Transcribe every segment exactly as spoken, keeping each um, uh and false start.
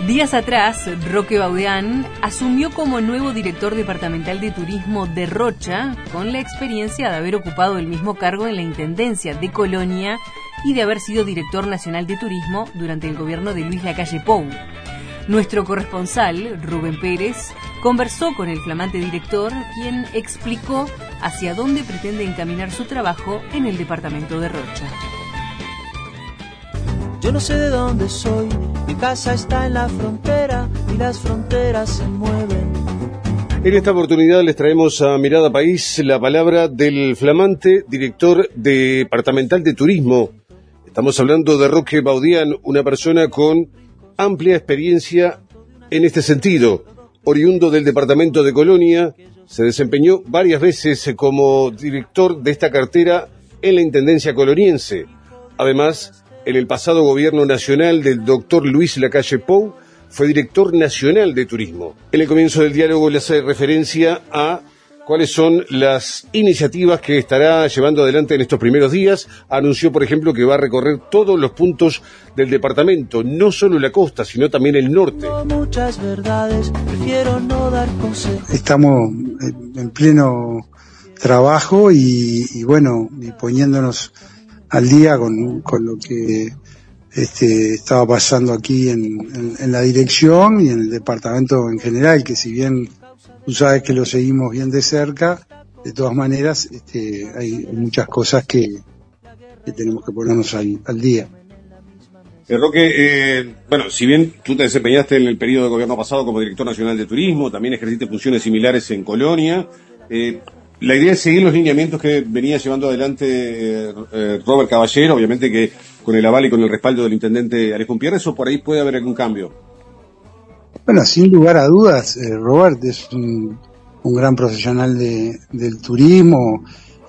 Días atrás, Roque Baudeán asumió como nuevo director departamental de turismo de Rocha, con la experiencia de haber ocupado el mismo cargo en la Intendencia de Colonia y de haber sido director nacional de turismo durante el gobierno de Luis Lacalle Pou. Nuestro corresponsal, Rubén Pérez, conversó con el flamante director, quien explicó hacia dónde pretende encaminar su trabajo en el departamento de Rocha. Yo no sé de dónde soy, mi casa está en la frontera y las fronteras se mueven. En esta oportunidad les traemos a Mirada País la palabra del flamante director departamental de turismo. Estamos hablando de Roque Baudeán, una persona con amplia experiencia en este sentido. Oriundo del departamento de Colonia, se desempeñó varias veces como director de esta cartera en la Intendencia coloniense. Además, en el pasado gobierno nacional del doctor Luis Lacalle Pou, fue director nacional de turismo. En el comienzo del diálogo le hace referencia a cuáles son las iniciativas que estará llevando adelante en estos primeros días. Anunció, por ejemplo, que va a recorrer todos los puntos del departamento, no solo la costa, sino también el norte. Muchas verdades, prefiero no dar consejos. Estamos en pleno trabajo y, y bueno, y poniéndonos al día con, con lo que este, estaba pasando aquí en, en, en la dirección y en el departamento en general, que si bien tú sabes que lo seguimos bien de cerca, de todas maneras este, hay muchas cosas que, que tenemos que ponernos al, al día. Eh, Roque, eh, bueno, si bien tú te desempeñaste en el periodo de gobierno pasado como director nacional de turismo, también ejerciste funciones similares en Colonia, eh, la idea es seguir los lineamientos que venía llevando adelante eh, eh, Robert Caballero, obviamente que con el aval y con el respaldo del intendente Alejo Umpierres, o por ahí puede haber algún cambio. Bueno, sin lugar a dudas, eh, Robert es un, un gran profesional de, del turismo.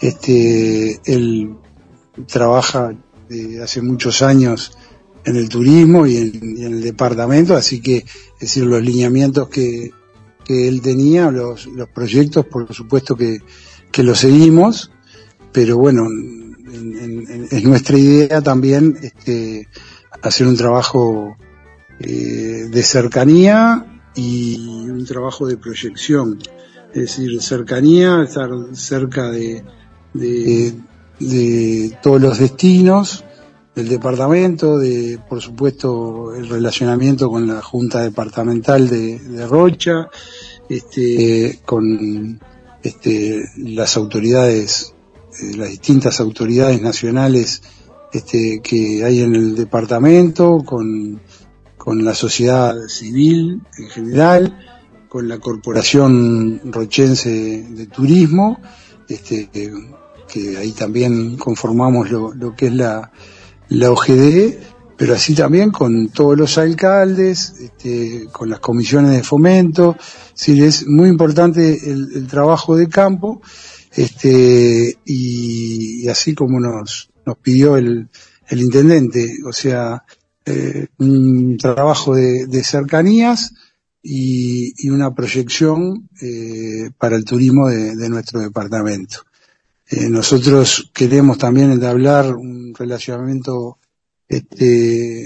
Este, él trabaja de hace muchos años en el turismo y en, y en el departamento, así que, es decir, los lineamientos que que él tenía, los, los proyectos, por supuesto que, que los seguimos, pero bueno, en, en, es nuestra idea también este, hacer un trabajo eh, de cercanía y un trabajo de proyección, es decir, cercanía, estar cerca de, de, de todos los destinos del departamento, de por supuesto el relacionamiento con la Junta Departamental de, de Rocha, este, con este, las autoridades, eh, las distintas autoridades nacionales este, que hay en el departamento, con, con la sociedad civil en general, con la Corporación Rochense de Turismo, este, que, que ahí también conformamos lo, lo que es la la O G D, pero así también con todos los alcaldes, este, con las comisiones de fomento. Sí, es muy importante el, el trabajo de campo, este, y, y así como nos, nos pidió el, el intendente, o sea, eh, un trabajo de, de cercanías y, y una proyección eh, para el turismo de, de nuestro departamento. Eh, nosotros queremos también entablar un relacionamiento este,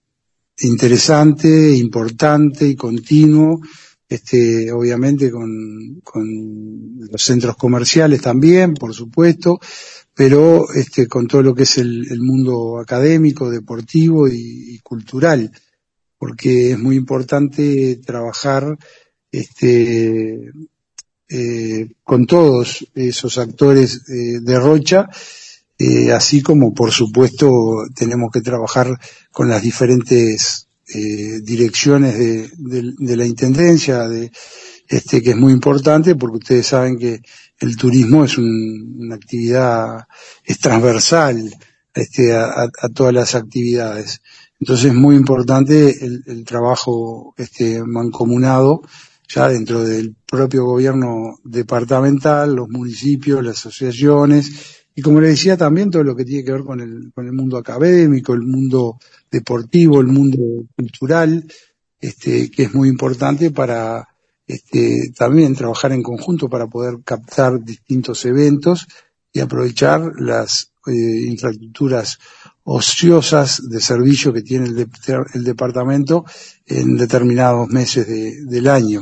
interesante, importante y continuo, este, obviamente con, con los centros comerciales también, por supuesto, pero este, con todo lo que es el, el mundo académico, deportivo y, y cultural, porque es muy importante trabajar este Eh, con todos esos actores eh, de Rocha, eh, así como por supuesto tenemos que trabajar con las diferentes eh, direcciones de, de, de la Intendencia, de, este, que es muy importante porque ustedes saben que el turismo es un, una actividad, es transversal este, a, a todas las actividades. Entonces es muy importante el, el trabajo este, mancomunado ya dentro del propio gobierno departamental, los municipios, las asociaciones, y como le decía también todo lo que tiene que ver con el, con el mundo académico, el mundo deportivo, el mundo cultural, este, que es muy importante para este, también trabajar en conjunto para poder captar distintos eventos y aprovechar las eh, infraestructuras ociosas de servicio que tiene el, de, el departamento en determinados meses de, del año.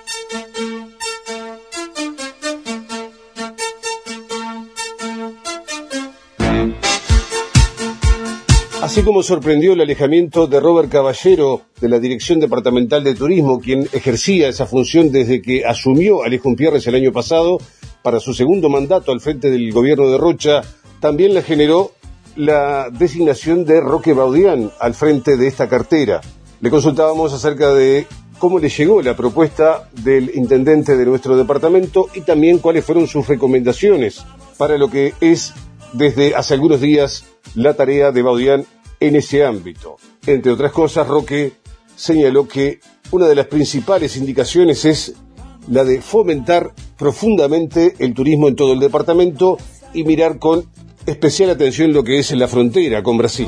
Así como sorprendió el alejamiento de Robert Caballero de la Dirección Departamental de Turismo, quien ejercía esa función desde que asumió Alejo Umpierres el año pasado para su segundo mandato al frente del gobierno de Rocha, también la generó la designación de Roque Baudián al frente de esta cartera. Le consultábamos acerca de cómo le llegó la propuesta del intendente de nuestro departamento y también cuáles fueron sus recomendaciones para lo que es desde hace algunos días la tarea de Baudián en ese ámbito. Entre otras cosas, Roque señaló que una de las principales indicaciones es la de fomentar profundamente el turismo en todo el departamento y mirar con especial atención lo que es en la frontera con Brasil.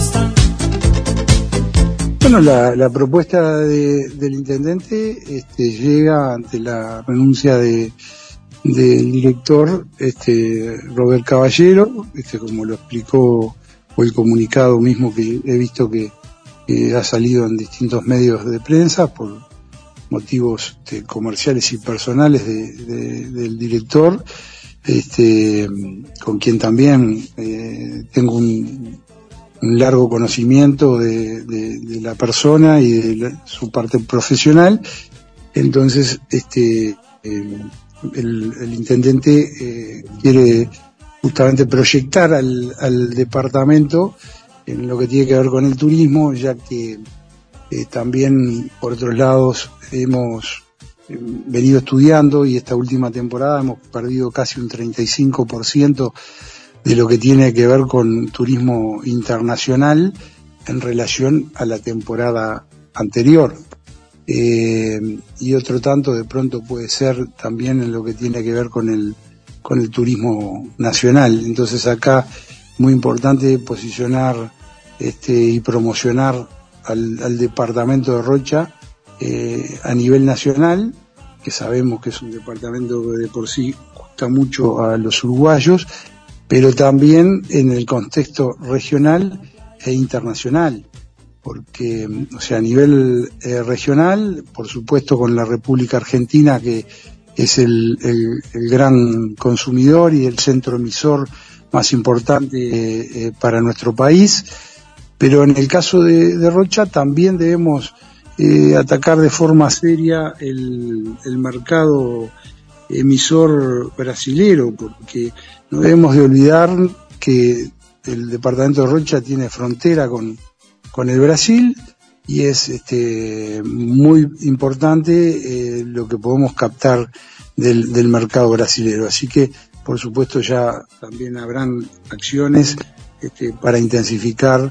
Bueno, la, la propuesta de, del intendente este, llega ante la renuncia de del director este Robert Caballero, este como lo explicó o el comunicado mismo que he visto que, que ha salido en distintos medios de prensa por motivos este, comerciales y personales de, de, del director, este con quien también eh, tengo un, un largo conocimiento de, de, de la persona y de la, su parte profesional. Entonces este eh, el, el intendente eh, quiere justamente proyectar al, al departamento en lo que tiene que ver con el turismo, ya que eh, también por otros lados hemos eh, venido estudiando y esta última temporada hemos perdido casi un treinta y cinco por ciento de lo que tiene que ver con turismo internacional en relación a la temporada anterior. Eh, y otro tanto de pronto puede ser también en lo que tiene que ver con el con el turismo nacional. Entonces acá muy importante posicionar este y promocionar al, al departamento de Rocha eh, a nivel nacional, que sabemos que es un departamento que de por sí gusta mucho a los uruguayos, pero también en el contexto regional e internacional. Porque, o sea, a nivel eh, regional, por supuesto con la República Argentina, que es el, el, el gran consumidor y el centro emisor más importante eh, para nuestro país, pero en el caso de, de Rocha también debemos eh, atacar de forma seria el, el mercado emisor brasilero, porque no debemos de olvidar que el departamento de Rocha tiene frontera con con el Brasil y es este muy importante eh, lo que podemos captar del, del mercado brasilero. Así que, por supuesto, ya también habrán acciones este, para intensificar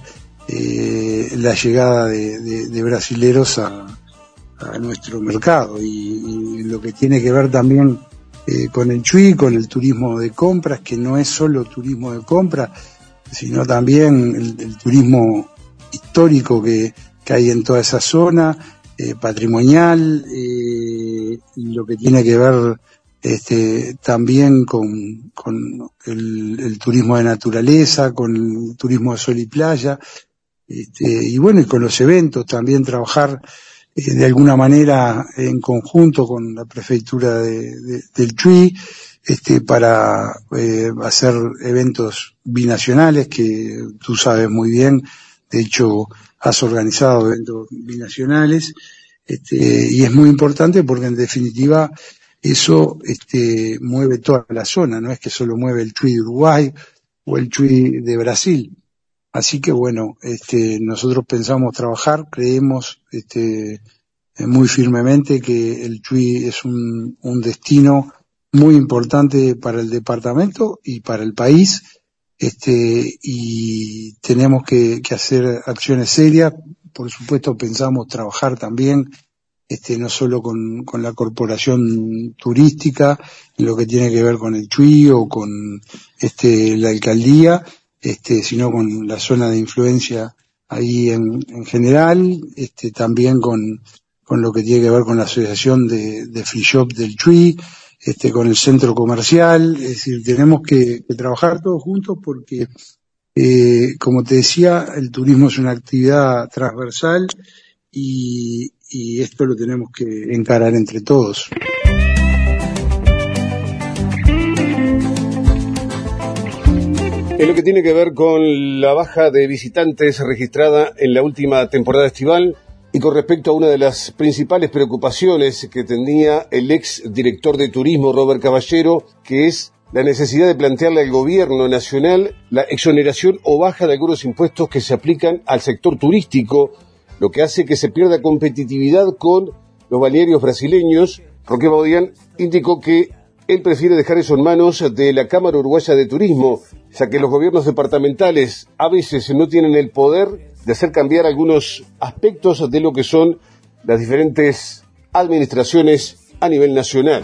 eh, la llegada de, de, de brasileros a, a nuestro mercado y, y lo que tiene que ver también eh, con el Chuy, con el turismo de compras, que no es solo turismo de compras, sino también el, el turismo histórico que, que hay en toda esa zona, eh, patrimonial, eh, y lo que tiene que ver este, también con, con el, el turismo de naturaleza, con el turismo de sol y playa, este, y bueno, y con los eventos, también trabajar eh, de alguna manera en conjunto con la prefectura de, de, del Chuy, este, para eh, hacer eventos binacionales que tú sabes muy bien. De hecho, has organizado eventos binacionales, este, y es muy importante porque en definitiva eso este, mueve toda la zona, no es que solo mueve el Chuy de Uruguay o el Chuy de Brasil. Así que bueno, este, nosotros pensamos trabajar, creemos este, muy firmemente que el Chuy es un, un destino muy importante para el departamento y para el país. Este, y tenemos que, que hacer acciones serias. Por supuesto pensamos trabajar también, este, no solo con, con la corporación turística, en lo que tiene que ver con el Chuy o con, este, la alcaldía, este, sino con la zona de influencia ahí en, en general, este, también con, con lo que tiene que ver con la asociación de, de free shop del Chuy, este, con el centro comercial. Es decir, tenemos que, que trabajar todos juntos porque Eh, como te decía, el turismo es una actividad transversal y, y esto lo tenemos que encarar entre todos. En lo que tiene que ver con la baja de visitantes registrada en la última temporada estival y con respecto a una de las principales preocupaciones que tenía el ex director de turismo Robert Caballero, que es la necesidad de plantearle al gobierno nacional la exoneración o baja de algunos impuestos que se aplican al sector turístico, lo que hace que se pierda competitividad con los balnearios brasileños. Roque Baudian indicó que él prefiere dejar eso en manos de la Cámara Uruguaya de Turismo, ya que los gobiernos departamentales a veces no tienen el poder de hacer cambiar algunos aspectos de lo que son las diferentes administraciones a nivel nacional.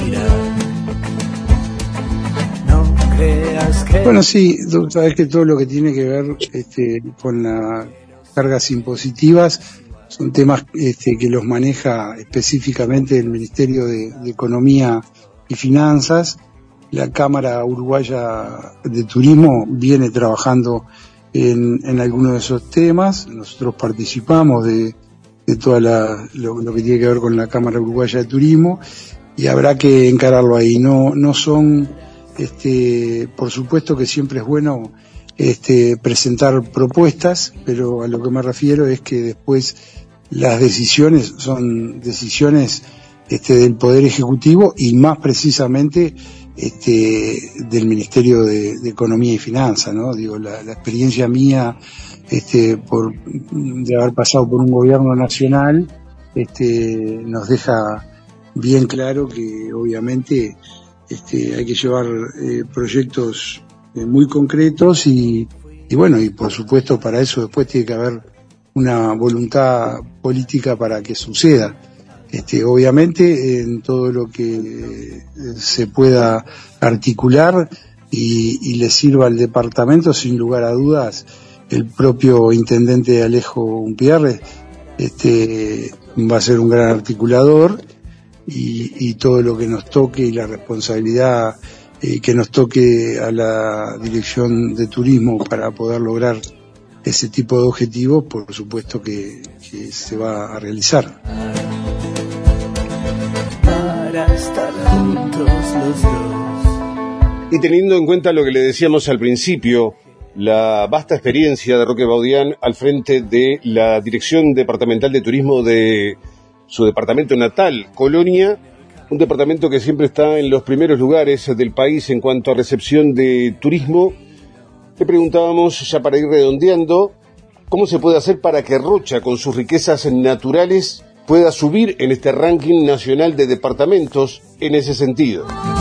Bueno, sí, tú sabes que todo lo que tiene que ver este, con las cargas impositivas son temas este, que los maneja específicamente el Ministerio de, de Economía y Finanzas. La Cámara Uruguaya de Turismo viene trabajando en, en algunos de esos temas. Nosotros participamos de, de todo lo, lo que tiene que ver con la Cámara Uruguaya de Turismo y habrá que encararlo ahí. No, no son, este, por supuesto que siempre es bueno este, presentar propuestas, pero a lo que me refiero es que después las decisiones son decisiones este, del Poder Ejecutivo y más precisamente este, del Ministerio de, de Economía y Finanzas, ¿no? Digo, la, la experiencia mía este, por, de haber pasado por un gobierno nacional este, nos deja bien claro que obviamente este, hay que llevar eh, proyectos eh, muy concretos y, y bueno, y por supuesto para eso después tiene que haber una voluntad política para que suceda. Este, obviamente en todo lo que se pueda articular y, y le sirva al departamento, sin lugar a dudas, el propio intendente Alejo Umpierre este, va a ser un gran articulador y, y todo lo que nos toque y la responsabilidad eh, que nos toque a la Dirección de Turismo para poder lograr ese tipo de objetivos, por supuesto que, que se va a realizar. Para estar juntos los dos. Y teniendo en cuenta lo que le decíamos al principio, la vasta experiencia de Roque Baudian al frente de la Dirección Departamental de Turismo de su departamento natal, Colonia, un departamento que siempre está en los primeros lugares del país en cuanto a recepción de turismo, le preguntábamos, ya para ir redondeando, cómo se puede hacer para que Rocha, con sus riquezas naturales, pueda subir en este ranking nacional de departamentos en ese sentido.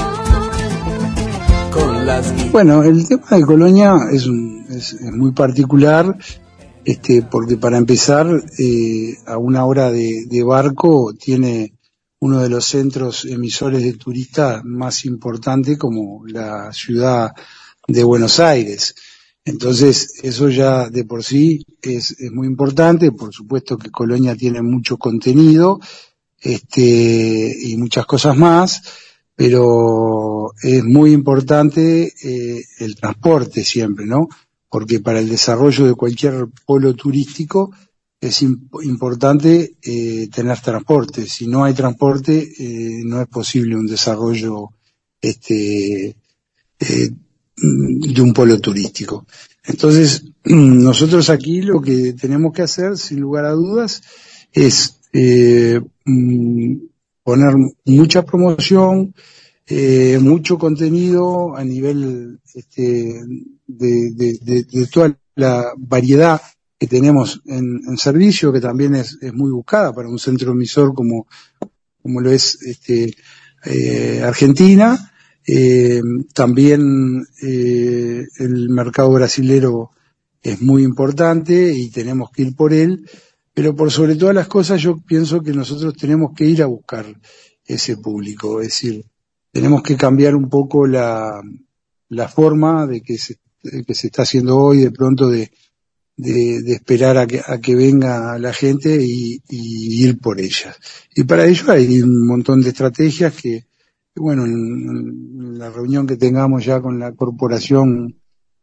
Bueno, el tema de Colonia es, un, es, es muy particular, este, porque para empezar, eh, a una hora de, de barco tiene uno de los centros emisores de turistas más importantes como la ciudad de Buenos Aires. Entonces, eso ya de por sí es, es muy importante. Por supuesto que Colonia tiene mucho contenido, este, y muchas cosas más, pero es muy importante eh, el transporte siempre, ¿no? Porque para el desarrollo de cualquier polo turístico es imp- importante eh, tener transporte. Si no hay transporte, eh, no es posible un desarrollo este eh, de un polo turístico. Entonces, nosotros aquí lo que tenemos que hacer, sin lugar a dudas, es eh, poner mucha promoción, eh, mucho contenido a nivel este, de, de, de, de toda la variedad que tenemos en, en servicio, que también es, es muy buscada para un centro emisor como, como lo es este, eh, Argentina. Eh, también eh, el mercado brasilero es muy importante y tenemos que ir por él, pero por sobre todas las cosas yo pienso que nosotros tenemos que ir a buscar ese público, es decir, tenemos que cambiar un poco la, la forma de que se, de que se está haciendo hoy, de pronto de, de, de esperar a que, a que venga la gente y, y ir por ellas. Y para ello hay un montón de estrategias que bueno, en, en la reunión que tengamos ya con la corporación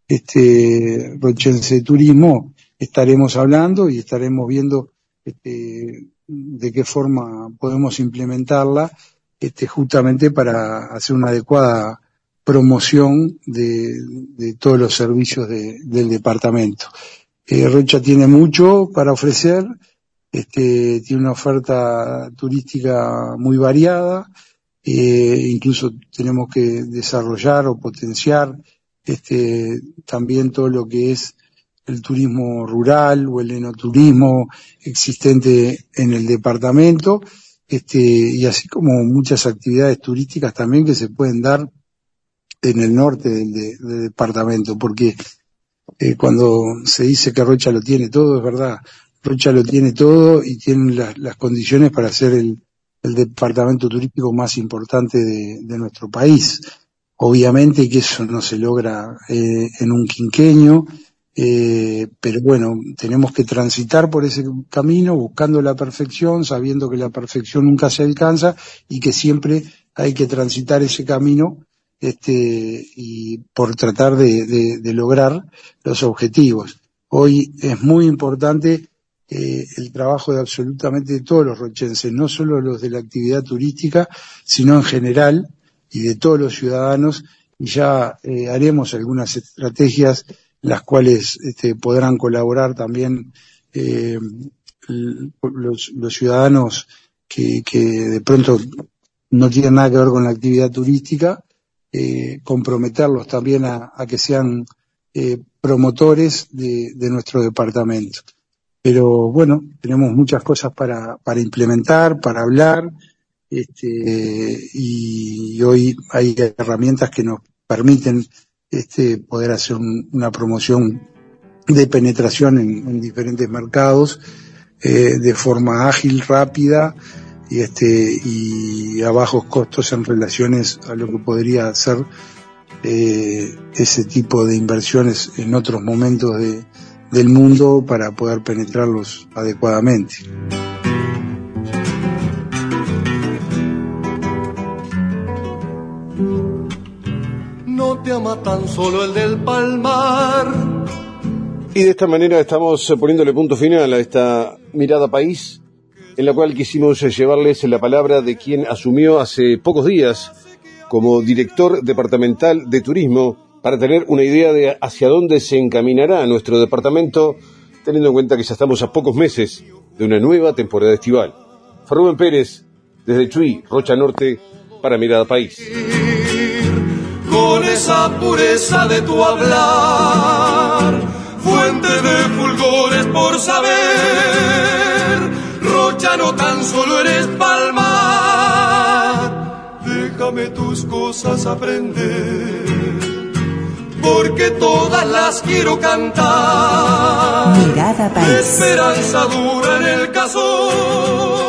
este, rochense de turismo, estaremos hablando y estaremos viendo este, de qué forma podemos implementarla, este, justamente para hacer una adecuada promoción de, de todos los servicios de, del departamento. Eh, Rocha tiene mucho para ofrecer, este, tiene una oferta turística muy variada, eh, incluso tenemos que desarrollar o potenciar este, también todo lo que es el turismo rural o el enoturismo existente en el departamento, este, y así como muchas actividades turísticas también que se pueden dar en el norte del, de, del departamento, porque eh, cuando se dice que Rocha lo tiene todo, es verdad, Rocha lo tiene todo y tiene las, las condiciones para ser el, el departamento turístico más importante de, de nuestro país. Obviamente que eso no se logra eh, en un quinquenio, eh, pero bueno, tenemos que transitar por ese camino buscando la perfección, sabiendo que la perfección nunca se alcanza y que siempre hay que transitar ese camino este y por tratar de, de, de lograr los objetivos. Hoy es muy importante eh, el trabajo de absolutamente todos los rochenses, no solo los de la actividad turística, sino en general, y de todos los ciudadanos, y ya eh, haremos algunas estrategias las cuales este, podrán colaborar también eh, los, los ciudadanos que, que de pronto no tienen nada que ver con la actividad turística, eh, comprometerlos también a, a que sean eh, promotores de, de nuestro departamento. Pero bueno, tenemos muchas cosas para, para implementar, para hablar, este, y hoy hay herramientas que nos permiten este, poder hacer un, una promoción de penetración en, en diferentes mercados eh, de forma ágil, rápida y, este, y a bajos costos en relaciones a lo que podría ser eh, ese tipo de inversiones en otros momentos de, del mundo para poder penetrarlos adecuadamente. No te ama tan solo el del Palmar. Y de esta manera estamos poniéndole punto final a esta mirada país, en la cual quisimos llevarles la palabra de quien asumió hace pocos días como director departamental de turismo, para tener una idea de hacia dónde se encaminará nuestro departamento, teniendo en cuenta que ya estamos a pocos meses de una nueva temporada estival. Rubén Pérez, desde Chuy, Rocha Norte, para Mirada País. Con esa pureza de tu hablar, fuente de fulgores por saber, Rocha, no tan solo eres Palmar, déjame tus cosas aprender, porque todas las quiero cantar. Mirada País. Esperanza dura en el caso